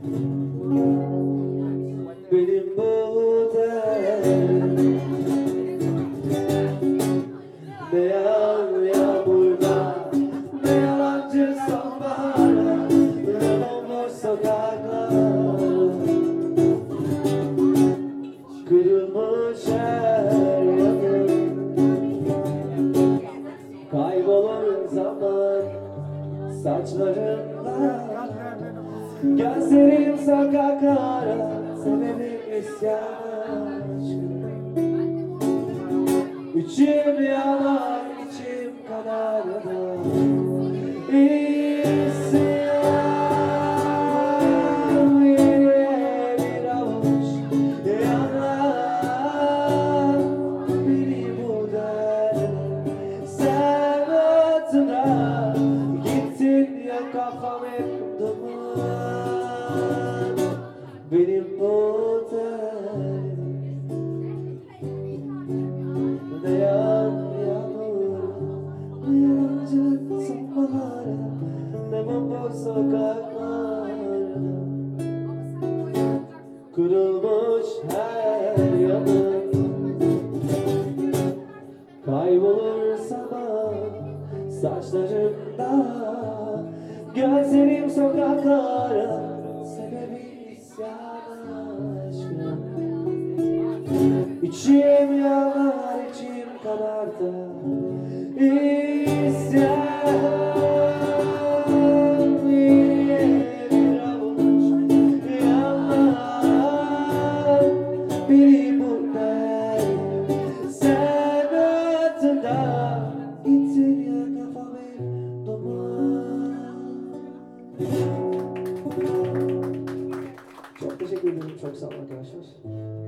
Benim bu derdim ne yağmurda, ne yalancı sonbaharda, ne bomboş sokaklar, kırılmış her yanım, kaybolur zaman saçlarımda, gözlerim sokaklara, sebebim isyan aşkım. İçim yanar, içim kanar da İsyan yine bir avuç yanar beni bu derde. Sen hatırla gittin ya, kafam hep duman. Benim bu derdim ne yağmur, ne yalancı sonbahara, ne bomboş sokaklar, kırılmış her yanım, kaybolur zaman saçlarımda, gözlerim sokaklara, sebebi isyan aşkım. İçim yanar, içim kanar da İsyan yine bir avuç yanar beni bu derdim. Sen hatırla gittin ya, kafam hep duman. Çok teşekkür ederim, çok sağ olun arkadaşlar.